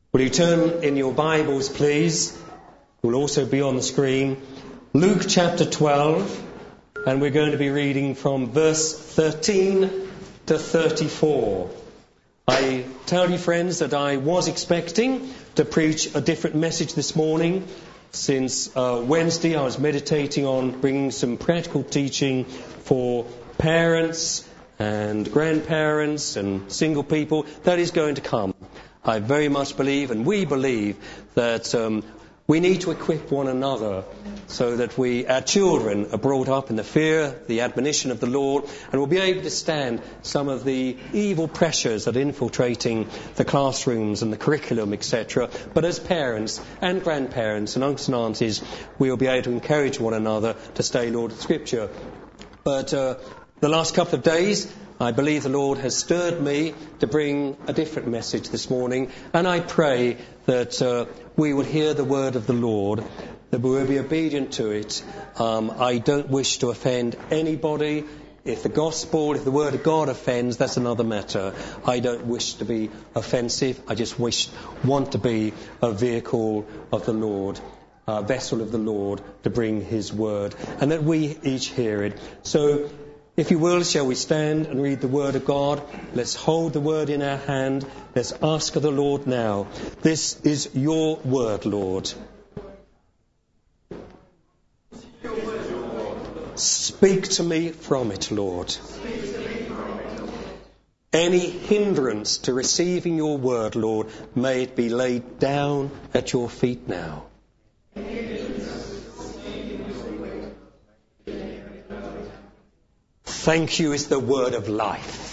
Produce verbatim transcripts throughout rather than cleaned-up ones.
Will you turn in your Bibles, please? It will also be on the screen. Luke chapter twelve, and we're going to be reading from verse thirteen to thirty-four. I tell you, friends, that I was expecting to preach a different message this morning. Since uh, Wednesday, I was meditating on bringing some practical teaching for parents and grandparents and single people. That is going to come. I very much believe, and we believe, that um, we need to equip one another so that we, our children are brought up in the fear, the admonition of the Lord, and will be able to stand some of the evil pressures that are infiltrating the classrooms and the curriculum, et cetera. But as parents and grandparents and uncles and aunties, we will be able to encourage one another to stay Lord of Scripture. But uh, the last couple of days, I believe the Lord has stirred me to bring a different message this morning, and I pray that uh, we will hear the word of the Lord, that we will be obedient to it. Um, I don't wish to offend anybody. If the gospel, if the word of God offends, that's another matter. I don't wish to be offensive. I just wish, want to be a vehicle of the Lord, a vessel of the Lord to bring His word, and that we each hear it. So, if you will, shall we stand and read the Word of God? Let's hold the Word in our hand. Let's ask of the Lord now. This is your Word, Lord. Speak to me from it, Lord. Any hindrance to receiving your Word, Lord, may it be laid down at your feet now. Thank you is the word of life.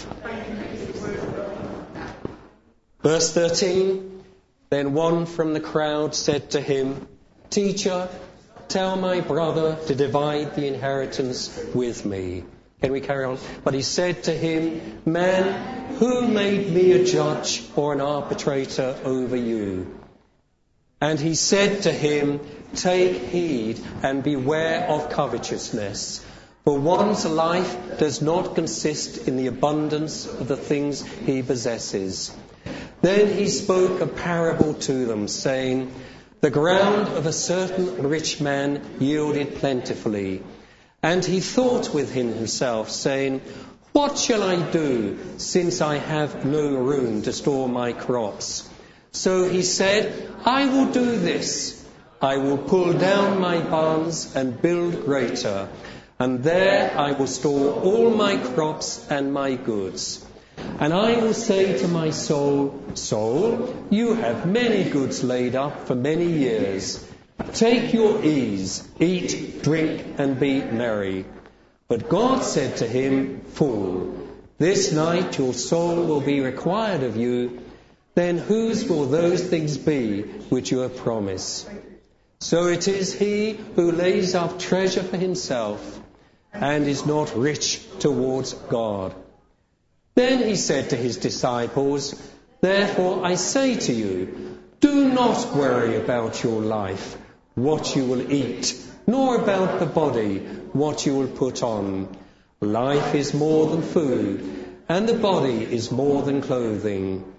Verse thirteen, then one from the crowd said to him, Teacher, tell my brother to divide the inheritance with me. Can we carry on? But he said to him, Man, who made me a judge or an arbitrator over you? And he said to him, Take heed and beware of covetousness. For one's life does not consist in the abundance of the things he possesses. Then he spoke a parable to them, saying, The ground of a certain rich man yielded plentifully. And he thought within himself, saying, What shall I do, since I have no room to store my crops? So he said, I will do this. I will pull down my barns and build greater, and there I will store all my crops and my goods. And I will say to my soul, Soul, you have many goods laid up for many years. Take your ease, eat, drink, and be merry. But God said to him, Fool, this night your soul will be required of you. Then whose will those things be which you have promised? So it is he who lays up treasure for himself and is not rich towards God. Then he said to his disciples, Therefore I say to you, do not worry about your life, what you will eat, nor about the body, what you will put on. Life is more than food, and the body is more than clothing.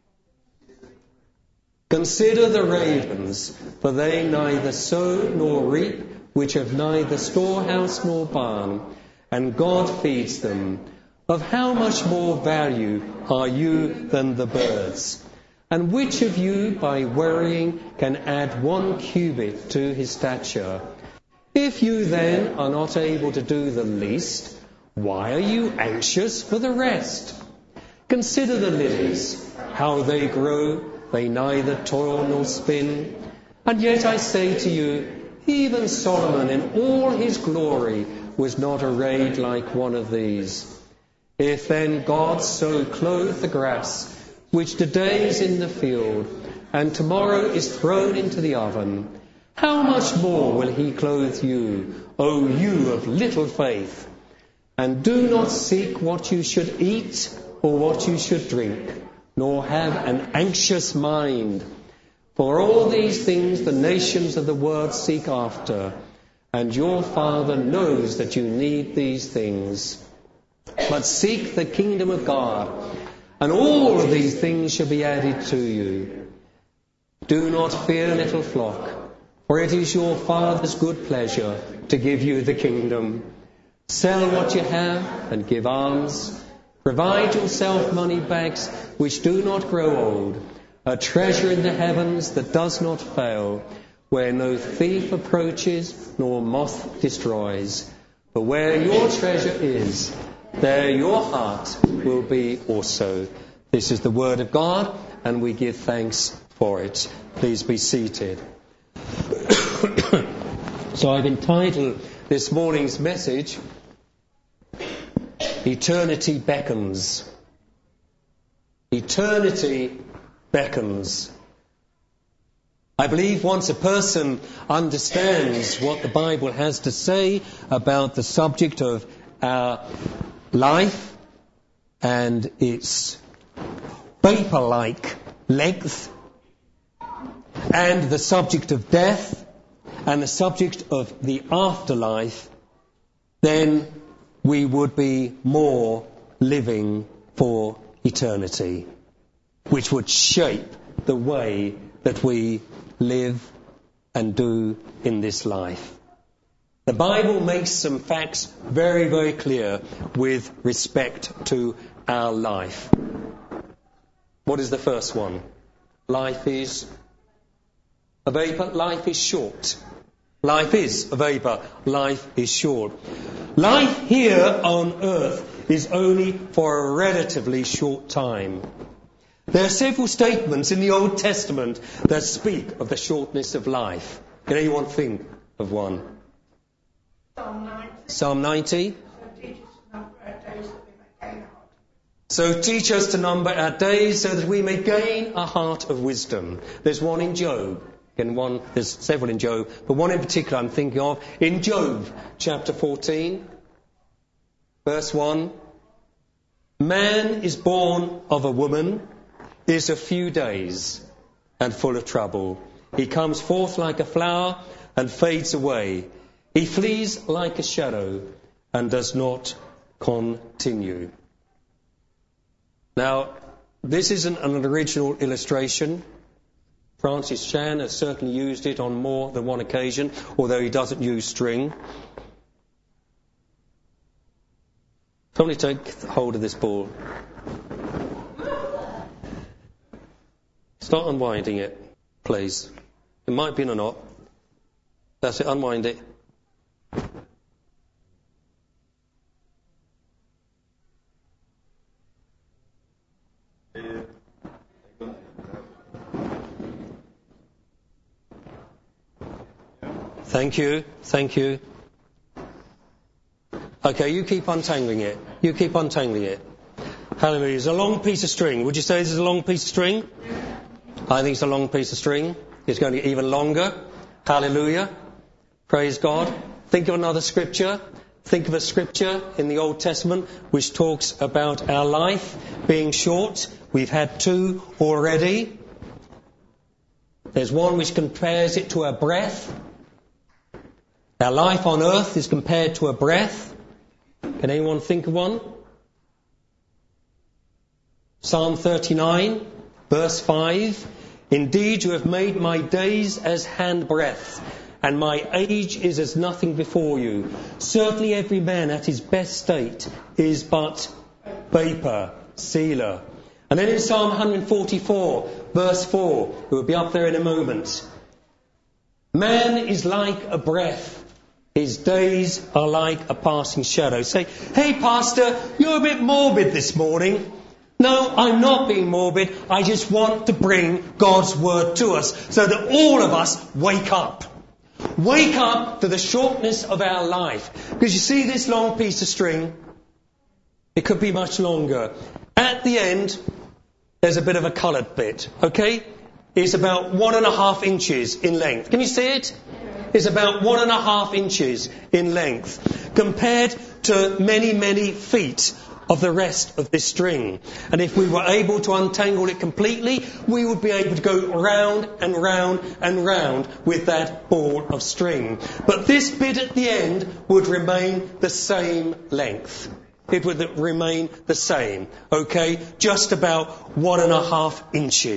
Consider the ravens, for they neither sow nor reap, which have neither storehouse nor barn, and God feeds them. Of how much more value are you than the birds? And which of you, by worrying, can add one cubit to his stature? If you then are not able to do the least, why are you anxious for the rest? Consider the lilies, how they grow, they neither toil nor spin. And yet I say to you, even Solomon in all his glory was not arrayed like one of these. If then God so clothe the grass, which today is in the field, and tomorrow is thrown into the oven, how much more will he clothe you, O you of little faith? And do not seek what you should eat or what you should drink, nor have an anxious mind. For all these things the nations of the world seek after, and your Father knows that you need these things. But seek the kingdom of God, and all of these things shall be added to you. Do not fear, little flock, for it is your Father's good pleasure to give you the kingdom. Sell what you have and give alms. Provide yourself money bags which do not grow old, a treasure in the heavens that does not fail, where no thief approaches nor moth destroys. For where your treasure is, there your heart will be also. This is the word of God, and we give thanks for it. Please be seated. So I've entitled this morning's message, Eternity Beckons. Eternity beckons. I believe once a person understands what the Bible has to say about the subject of our life and its vapor-like length, and the subject of death, and the subject of the afterlife, then we would be more living for eternity, which would shape the way that we live and do in this life. The Bible makes some facts very, very clear with respect to our life. What is the first one? Life is a vapor. Life is short. Life is a vapor. Life is short. Life here on earth is only for a relatively short time. There are several statements in the Old Testament that speak of the shortness of life. Can anyone think of one? Psalm ninety. Psalm ninety. So teach us to number our days so that we may gain a heart. So teach us to number our days so that we may gain a heart of wisdom. There's one in Job. And one, there's several in Job, but one in particular I'm thinking of in Job chapter fourteen, verse one. Man is born of a woman, is a few days, and full of trouble. He comes forth like a flower and fades away. He flees like a shadow and does not continue. Now, this isn't an original illustration. Francis Chan has certainly used it on more than one occasion, although he doesn't use string. Somebody take hold of this ball. Start unwinding it, please. It might be in a knot. That's it, unwind it. Thank you, thank you. Okay, you keep untangling it. You keep untangling it. Hallelujah. It's a long piece of string. Would you say this is a long piece of string? I think it's a long piece of string. It's going to get even longer. Hallelujah. Praise God. Think of another scripture. Think of a scripture in the Old Testament which talks about our life being short. We've had two already. There's one which compares it to a breath. Our life on earth is compared to a breath. Can anyone think of one? Psalm thirty-nine, verse five. Indeed, you have made my days as handbreadth, and my age is as nothing before you. Certainly every man at his best state is but vapor, Selah. And then in Psalm one forty-four, verse four, it will be up there in a moment. Man is like a breath. His days are like a passing shadow. Say, hey, Pastor, you're a bit morbid this morning. No, I'm not being morbid. I just want to bring God's word to us so that all of us wake up. Wake up to the shortness of our life. Because you see this long piece of string? It could be much longer. At the end, there's a bit of a coloured bit, okay? It's about one and a half inches in length. Can you see it? It's about one and a half inches in length compared to many, many feet of the rest of this string. And if we were able to untangle it completely, we would be able to go round and round and round with that ball of string. But this bit at the end would remain the same length. It would remain the same, okay? Just about one and a half inches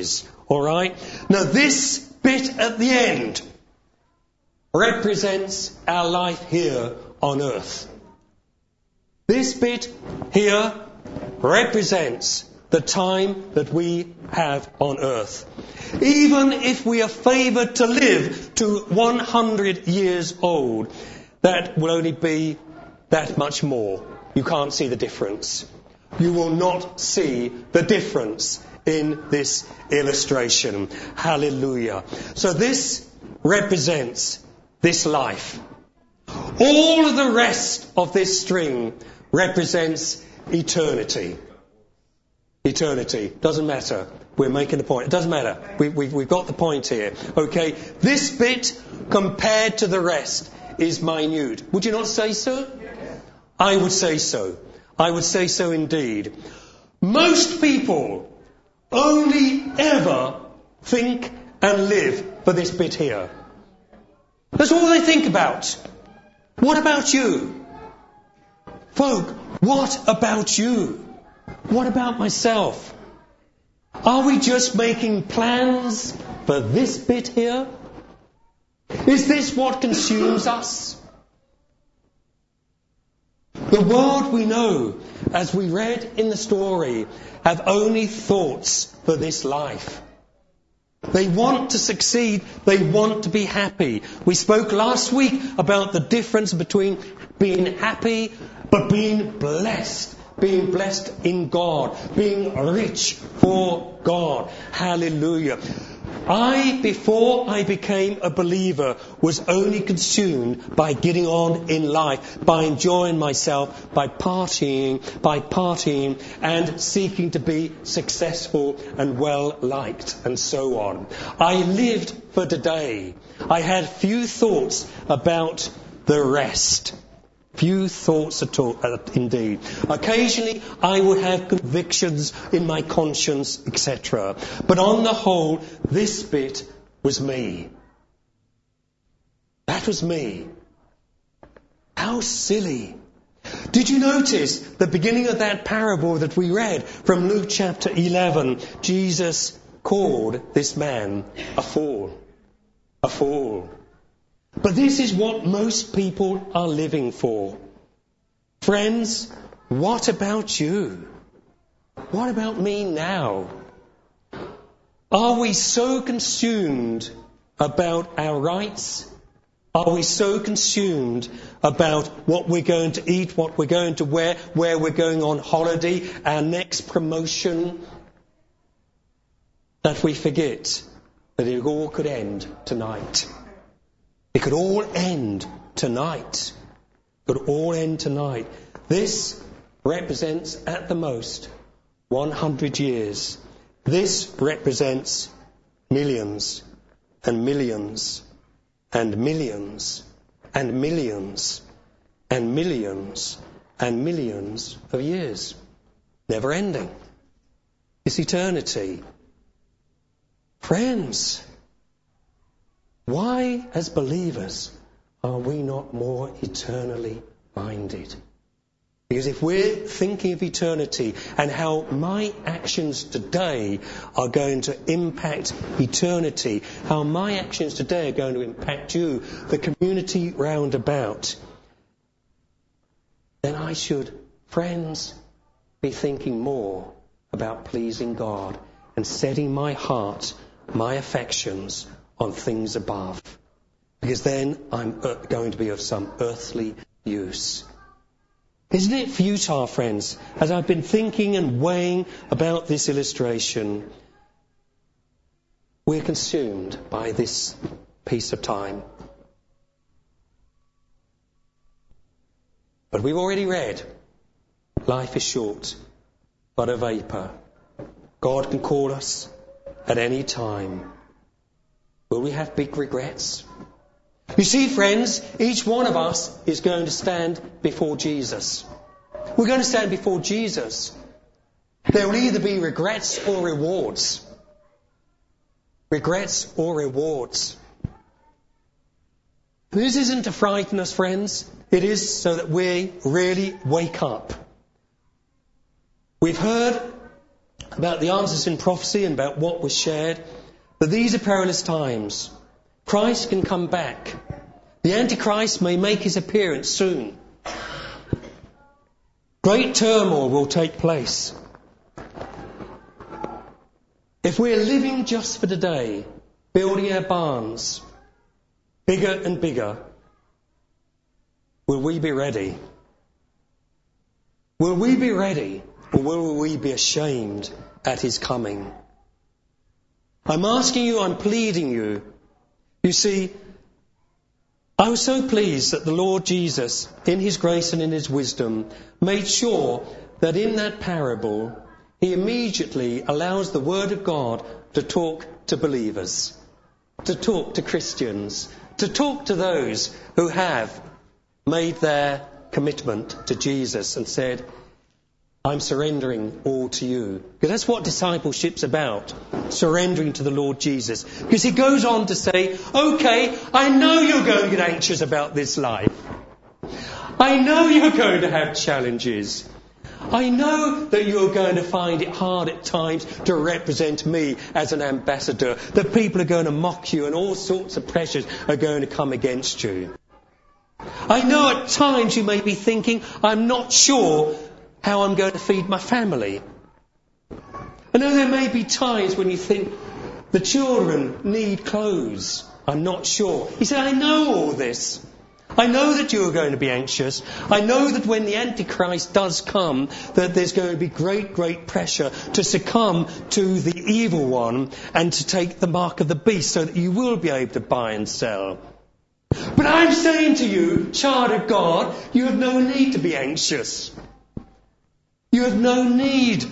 All right? Now this bit at the end represents our life here on earth. This bit here represents the time that we have on earth. Even if we are favoured to live to one hundred years old, that will only be that much more. You can't see the difference. You will not see the difference in this illustration. Hallelujah. So this represents this life. All of the rest of this string represents eternity. Eternity. Doesn't matter. We're making the point. It doesn't matter. We, we, we've got the point here. Okay. This bit, compared to the rest, is minute. Would you not say so? I would say so. I would say so indeed. Most people only ever think and live for this bit here. That's all they think about. What about you? Folk, what about you? What about myself? Are we just making plans for this bit here? Is this what consumes us? The world we know, as we read in the story, have only thoughts for this life. They want to succeed. They want to be happy. We spoke last week about the difference between being happy but being blessed. Being blessed in God. Being rich for God. Hallelujah. I, before I became a believer, was only consumed by getting on in life, by enjoying myself, by partying, by partying and seeking to be successful and well liked and so on. I lived for today. I had few thoughts about the rest. Few thoughts at all, uh, indeed. Occasionally I would have convictions in my conscience, et cetera. But on the whole, this bit was me. That was me. How silly. Did you notice the beginning of that parable that we read from Luke chapter eleven? Jesus called this man a fool. A fool. But this is what most people are living for. Friends, what about you? What about me now? Are we so consumed about our rights? Are we so consumed about what we're going to eat, what we're going to wear, where we're going on holiday, our next promotion, that we forget that it all could end tonight? It could all end tonight. It could all end tonight. This represents, at the most, one hundred years. This represents millions and millions and millions and millions and millions and millions of years. Never ending. It's eternity. Friends, why, as believers, are we not more eternally minded? Because if we're thinking of eternity and how my actions today are going to impact eternity, how my actions today are going to impact you, the community round about, then I should, friends, be thinking more about pleasing God and setting my heart, my affections on things above, because then I'm going to be of some earthly use. Isn't it futile, friends, as I've been thinking and weighing about this illustration, we're consumed by this piece of time. But we've already read, life is short, but a vapour. God can call us at any time. Will we have big regrets? You see, friends, each one of us is going to stand before Jesus. We're going to stand before Jesus. There will either be regrets or rewards. Regrets or rewards. This isn't to frighten us, friends. It is so that we really wake up. We've heard about the answers in prophecy and about what was shared, that these are perilous times. Christ can come back. The Antichrist may make his appearance soon. Great turmoil will take place. If we're living just for today, building our barns bigger and bigger, will we be ready? Will we be ready, or will we be ashamed at his coming? I'm asking you, I'm pleading you. You see, I was so pleased that the Lord Jesus, in his grace and in his wisdom, made sure that in that parable, he immediately allows the Word of God to talk to believers, to talk to Christians, to talk to those who have made their commitment to Jesus and said, I'm surrendering all to you. Because that's what discipleship's about, surrendering to the Lord Jesus. Because he goes on to say, okay, I know you're going to get anxious about this life. I know you're going to have challenges. I know that you're going to find it hard at times to represent me as an ambassador, that people are going to mock you and all sorts of pressures are going to come against you. I know at times you may be thinking, I'm not sure how I'm going to feed my family. I know there may be times when you think the children need clothes. I'm not sure. He said, I know all this. I know that you are going to be anxious. I know that when the Antichrist does come, that there's going to be great, great pressure to succumb to the evil one and to take the mark of the beast so that you will be able to buy and sell. But I'm saying to you, child of God, you have no need to be anxious. You have no need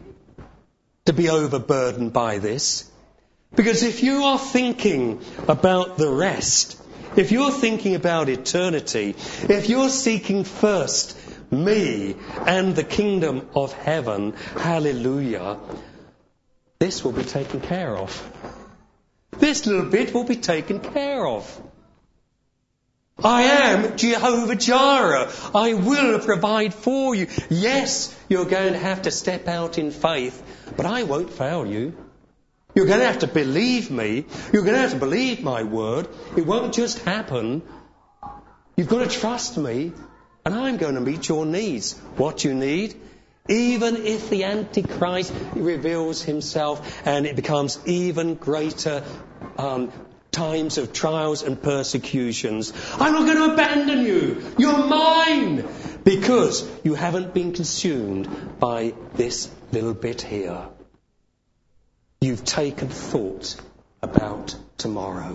to be overburdened by this. Because if you are thinking about the rest, if you're thinking about eternity, if you're seeking first me and the kingdom of heaven, hallelujah, this will be taken care of. This little bit will be taken care of. I am Jehovah Jireh. I will provide for you. Yes, you're going to have to step out in faith, but I won't fail you. You're going to have to believe me. You're going to have to believe my word. It won't just happen. You've got to trust me, and I'm going to meet your needs. What you need, even if the Antichrist reveals himself and it becomes even greater um, times of trials and persecutions. I'm not going to abandon you. You're mine. Because you haven't been consumed by this little bit here. You've taken thought about tomorrow.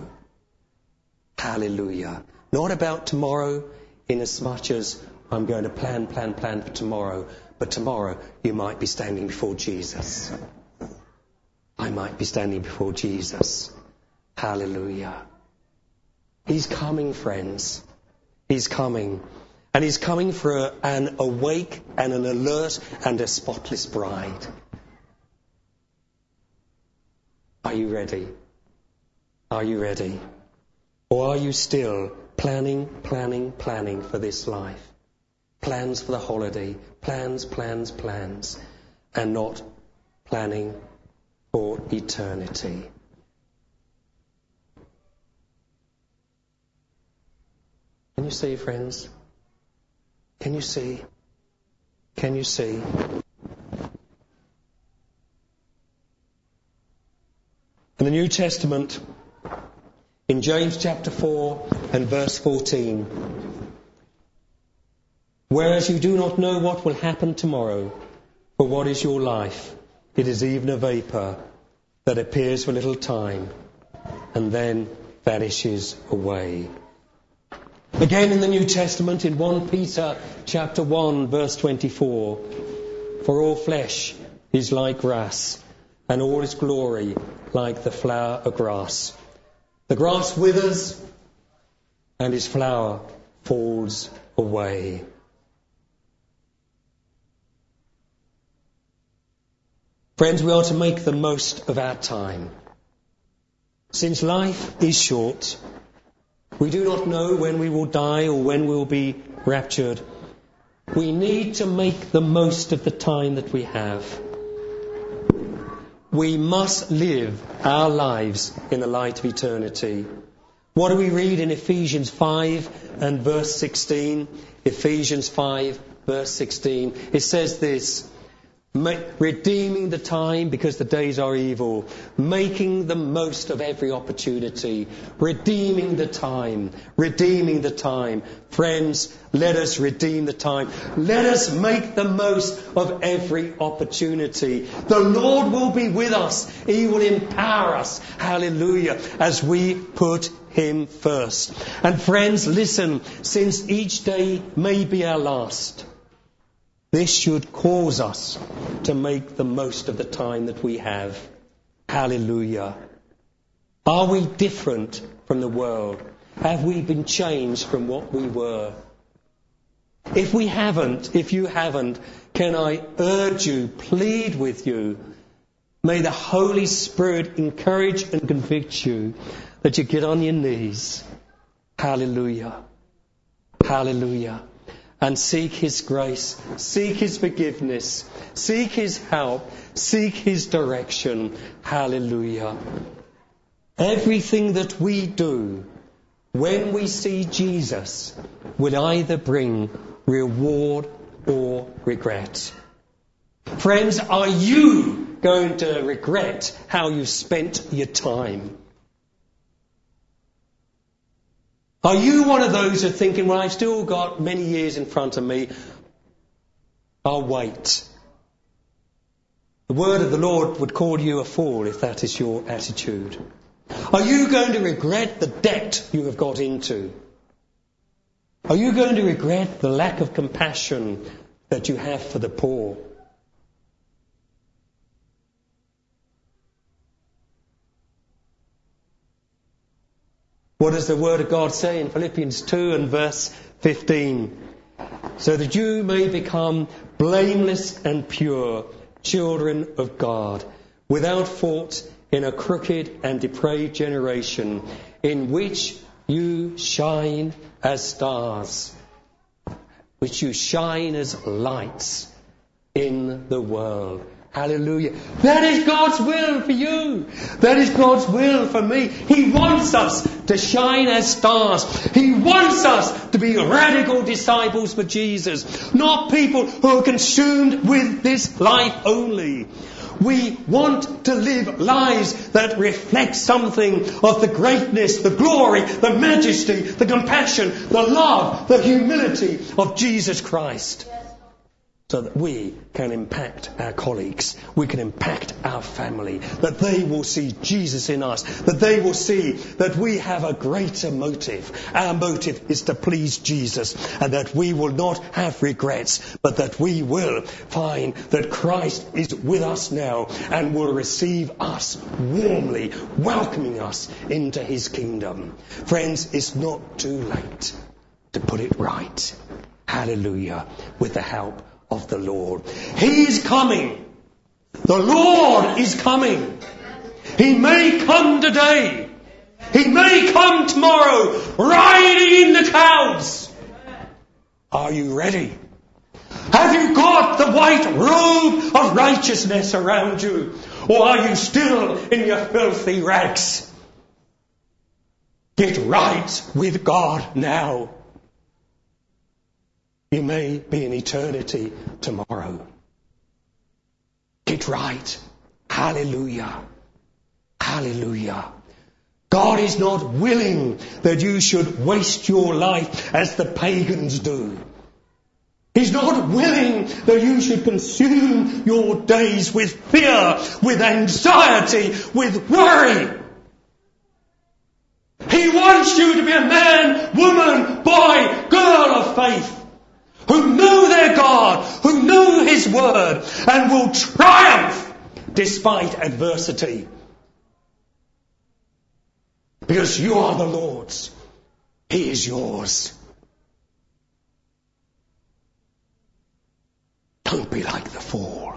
Hallelujah. Not about tomorrow in as much as I'm going to plan, plan, plan for tomorrow. But tomorrow you might be standing before Jesus. I might be standing before Jesus. Hallelujah. He's coming, friends. He's coming. And he's coming for an awake and an alert and a spotless bride. Are you ready? Are you ready? Or are you still planning, planning, planning for this life? Plans for the holiday. Plans, plans, plans. And not planning for eternity. Can you see, friends? Can you see? Can you see? In the New Testament, in James chapter four and verse fourteen, whereas you do not know what will happen tomorrow, for what is your life? It is even a vapour that appears for a little time and then vanishes away. Again in the New Testament, in First Peter chapter one, verse twenty-four, for all flesh is like grass, and all its glory like the flower of grass. The grass withers, and its flower falls away. Friends, we are to make the most of our time. Since life is short, we do not know when we will die or when we will be raptured. We need to make the most of the time that we have. we must live our lives in the light of eternity. What do we read in Ephesians five and verse sixteen? Ephesians five verse sixteen. It says this: redeeming the time because the days are evil, making the most of every opportunity, redeeming the time, redeeming the time. Friends, let us redeem the time. Let us make the most of every opportunity. The Lord will be with us. He will empower us. Hallelujah. As we put Him first. And friends, listen, since each day may be our last, this should cause us to make the most of the time that we have. Hallelujah. Are we different from the world? Have we been changed from what we were? If we haven't, if you haven't, can I urge you, plead with you, may the Holy Spirit encourage and convict you that you get on your knees. Hallelujah. Hallelujah. And seek His grace, seek His forgiveness, seek His help, seek His direction. Hallelujah. Everything that we do when we see Jesus will either bring reward or regret. Friends, are you going to regret how you spent your time? Are you one of those who are thinking, well, I've still got many years in front of me, I'll wait? The word of the Lord would call you a fool if that is your attitude. Are you going to regret the debt you have got into? Are you going to regret the lack of compassion that you have for the poor? What does the Word of God say in Philippians two and verse fifteen? So that you may become blameless and pure, children of God, without fault in a crooked and depraved generation, in which you shine as stars, which you shine as lights in the world. Hallelujah. That is God's will for you. That is God's will for me. He wants us to shine as stars. He wants us to be radical disciples for Jesus, not people who are consumed with this life only. We want to live lives that reflect something of the greatness, the glory, the majesty, the compassion, the love, the humility of Jesus Christ. So that we can impact our colleagues, we can impact our family, that they will see Jesus in us, that they will see that we have a greater motive. Our motive is to please Jesus, and that we will not have regrets, but that we will find that Christ is with us now and will receive us warmly, welcoming us into His kingdom. Friends, it's not too late to put it right. Hallelujah. With the help of the Lord. He's coming. The Lord is coming. He may come today. He may come tomorrow, riding in the clouds. Are you ready? Have you got the white robe of righteousness around you? Or are you still in your filthy rags? Get right with God now. You may be in eternity tomorrow. Get right. Hallelujah. Hallelujah. God is not willing that you should waste your life as the pagans do. He's not willing that you should consume your days with fear, with anxiety, with worry. He wants you to be a man, woman, boy, girl of faith, who know their God, who know His Word, and will triumph despite adversity. Because you are the Lord's. He is yours. Don't be like the fool,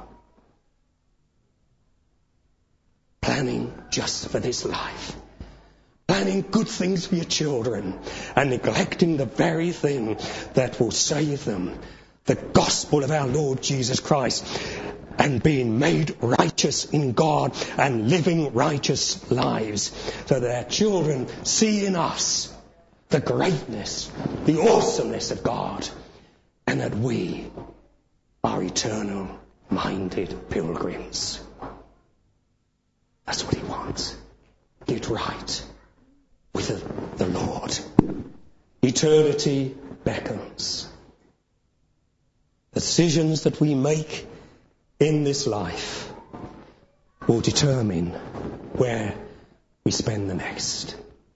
planning just for this life, planning good things for your children, and neglecting the very thing that will save them, the gospel of our Lord Jesus Christ. and being made righteous in God and living righteous lives, so that their children see in us the greatness, the awesomeness of God, and that we are eternal-minded pilgrims. That's what he wants. Get right with the, the Lord. Eternity beckons. The decisions that we make in this life will determine where we spend the next.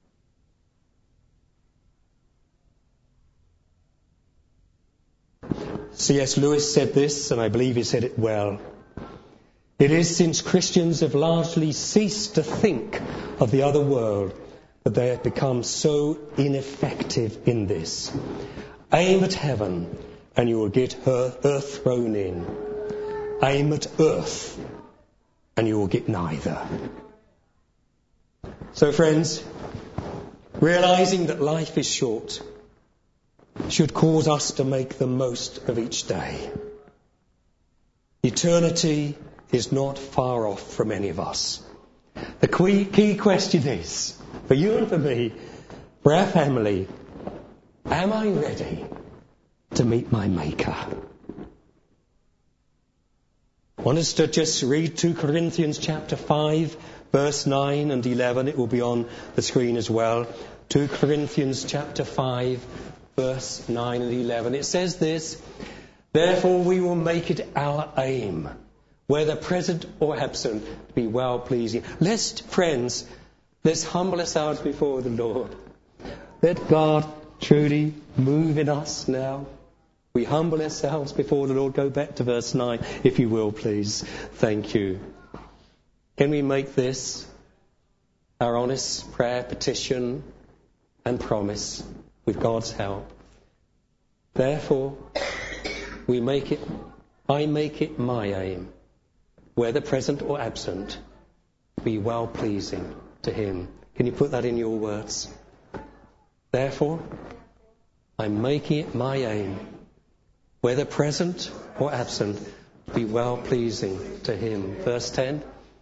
C S Lewis said this, and I believe he said it well. It is since Christians have largely ceased to think of the other world that they have become so ineffective in this. Aim at heaven and you will get earth thrown in. Aim at earth and you will get neither. So friends, realizing that life is short should cause us to make the most of each day. Eternity is not far off from any of us. The key question is, for you and for me, for our family, am I ready to meet my Maker? I want us to just read two Corinthians chapter five, verse nine and eleven. It will be on the screen as well. two Corinthians chapter five, verse nine and eleven. It says this: therefore we will make it our aim, whether present or absent, to be well pleasing. Let's, friends, let's humble ourselves before the Lord. Let God truly move in us now. We humble ourselves before the Lord. Go back to verse nine, if you will, please. Thank you. Can we make this our honest prayer, petition and promise with God's help? Therefore, we make it, I make it my aim, whether present or absent, be well pleasing to him. Can you put that in your words? Therefore, I'm making it my aim, whether present or absent, be well pleasing to him. Verse ten.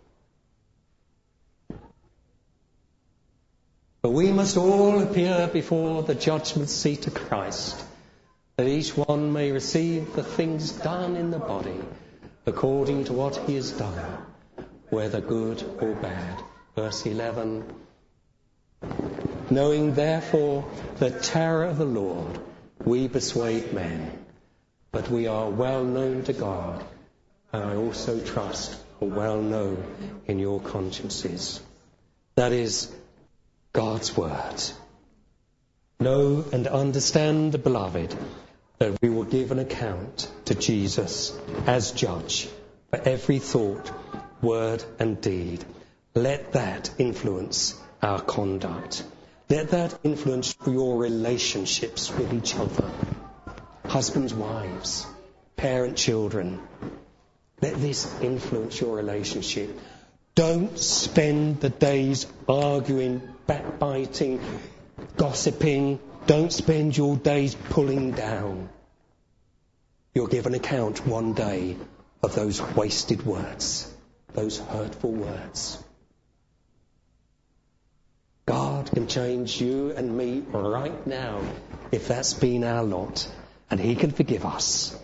But we must all appear before the judgment seat of Christ, that each one may receive the things done in the body according to what he has done, whether good or bad. Verse eleven. Knowing therefore the terror of the Lord, we persuade men, but we are well known to God, and I also trust are well known in your consciences. That is God's word. Know and understand, beloved, that we will give an account to Jesus as judge for every thought, word and deed. Let that influence our conduct. Let that influence your relationships with each other. Husbands, wives, parent, children. Let this influence your relationship. Don't spend the days arguing, backbiting, gossiping. Don't spend your days pulling down. You'll give an account one day of those wasted words, those hurtful words. God can change you and me right now if that's been our lot, and he can forgive us.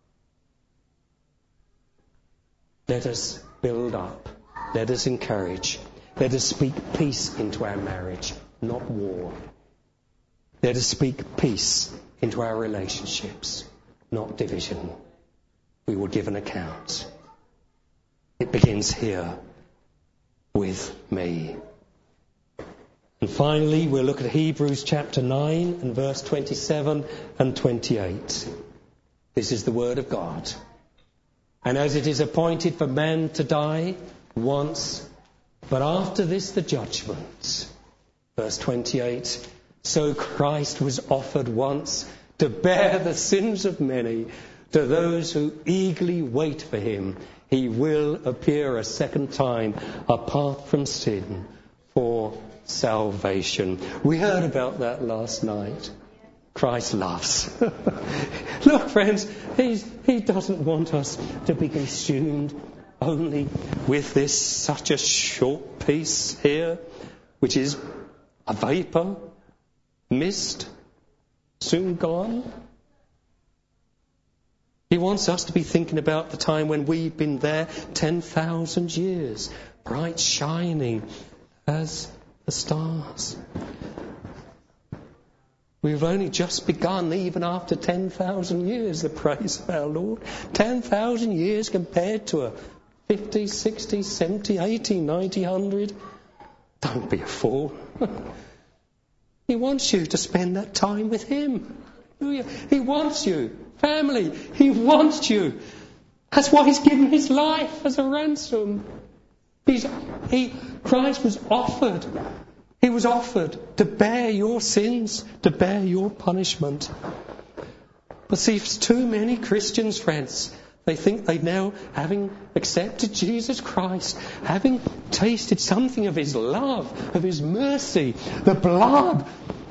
Let us build up. Let us encourage. Let us speak peace into our marriage, not war. Let us speak peace into our relationships, not division. We will give an account. It begins here with me. And finally, we'll look at Hebrews chapter nine and verse twenty-seven and twenty-eight. This is the word of God. And as it is appointed for man to die once, but after this the judgment. Verse twenty-eight. So Christ was offered once to bear the sins of many. To those who eagerly wait for him, he will appear a second time apart from sin for salvation. We heard about that last night. Christ loves. Look, friends, he's, he doesn't want us to be consumed only with this such a short piece here, which is a vapour, mist, soon gone. He wants us to be thinking about the time when we've been there ten thousand years, bright shining as the stars. We've only just begun, even after ten thousand years, the praise of our Lord. ten thousand years compared to a fifty, sixty, seventy, eighty, ninety, one hundred. Don't be a fool. He wants you to spend that time with him. He wants you. Family, he wants you. That's why he's given his life as a ransom. He's, he, Christ was offered. He was offered to bear your sins, to bear your punishment. But see, for too many Christians, friends, they think they now, having accepted Jesus Christ, having tasted something of his love, of his mercy, the blood,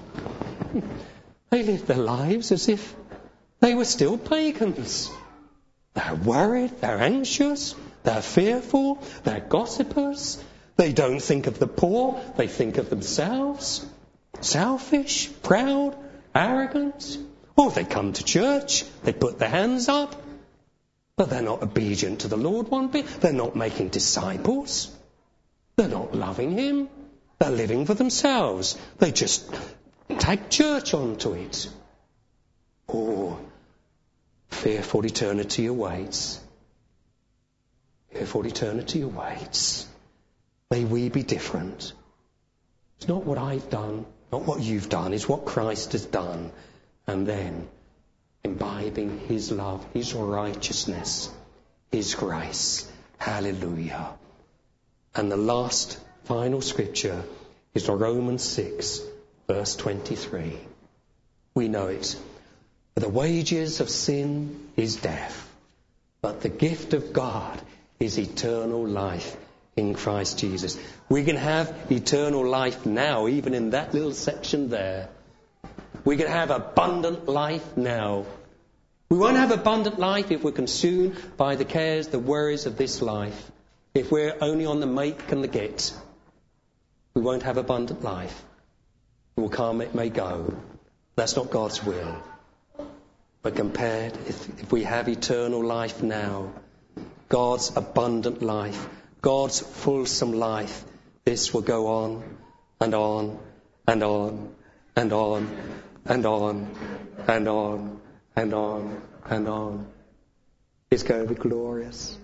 they live their lives as if they were still pagans. They're worried, they're anxious, they're fearful, they're gossipers. They don't think of the poor, they think of themselves. Selfish, proud, arrogant. Oh, they come to church, they put their hands up, but they're not obedient to the Lord one bit. They're not making disciples. They're not loving him. They're living for themselves. They just tag church onto it. Oh, fearful eternity awaits. Fearful eternity awaits. May we be different. It's not what I've done, not what you've done. It's what Christ has done. And then imbibing his love, his righteousness, his grace. Hallelujah. And the last, final scripture is Romans six, verse twenty-three. We know it. For the wages of sin is death, but the gift of God is eternal life in Christ Jesus. We can have eternal life now, even in that little section there. We can have abundant life now. We won't have abundant life if we're consumed by the cares, the worries of this life. If we're only on the make and the get, we won't have abundant life. It will come, it may go. That's not God's will. But compared, if, if we have eternal life now, God's abundant life, God's fulsome life, this will go on and on and on and on and on and on and on and on. It's going to be glorious.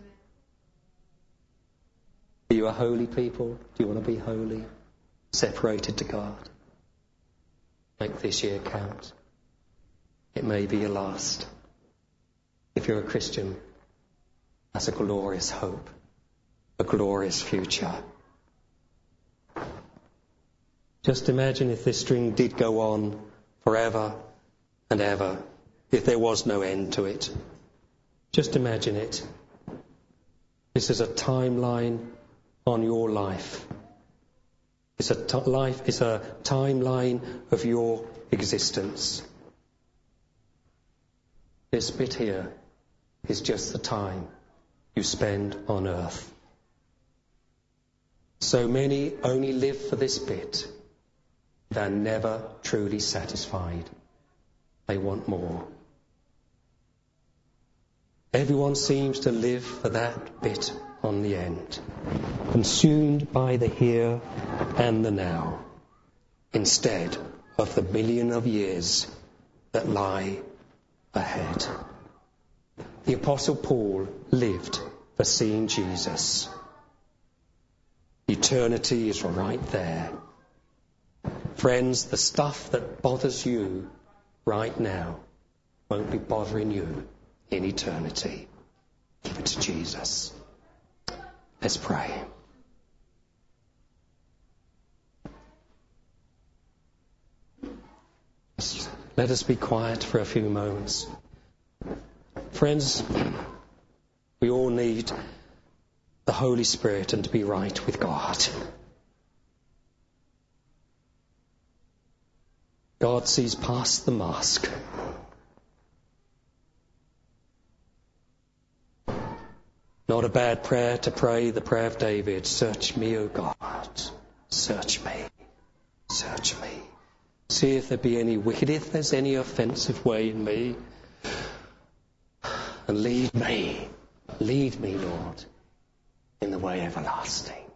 Are you a holy people? Do you want to be holy? Separated to God? Make this year count. It may be your last. If you're a Christian, that's a glorious hope. A glorious future. Just imagine if this string did go on forever and ever, if there was no end to it. Just imagine it. This is a timeline on your life. It's a t- life. It's a timeline of your existence. This bit here is just the time you spend on earth. So many only live for this bit. They're never truly satisfied. They want more. Everyone seems to live for that bit on the end, consumed by the here and the now, instead of the million of years that lie ahead. The Apostle Paul lived for seeing Jesus. Eternity is right there. Friends, the stuff that bothers you right now won't be bothering you in eternity. Give it to Jesus. Let's pray. Let us be quiet for a few moments. Friends, we all need the Holy Spirit and to be right with God. God sees past the mask. Not a bad prayer to pray, the prayer of David. Search me, O God. Search me. Search me. See if there be any wicked, if there's any offensive way in me. And lead me. Lead me, Lord, in the way everlasting.